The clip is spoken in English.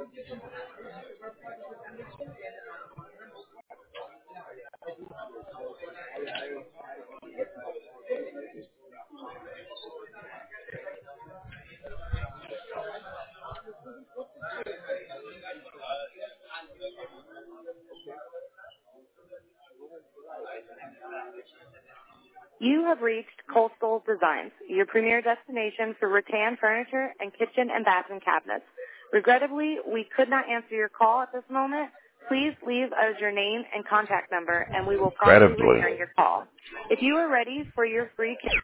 You have reached Coastal Designs, your premier destination for rattan furniture and kitchen and bathroom cabinets. Regrettably, we could not answer your call at this moment. Please leave us your name and contact number, and we will probably return your call. If you are ready for your free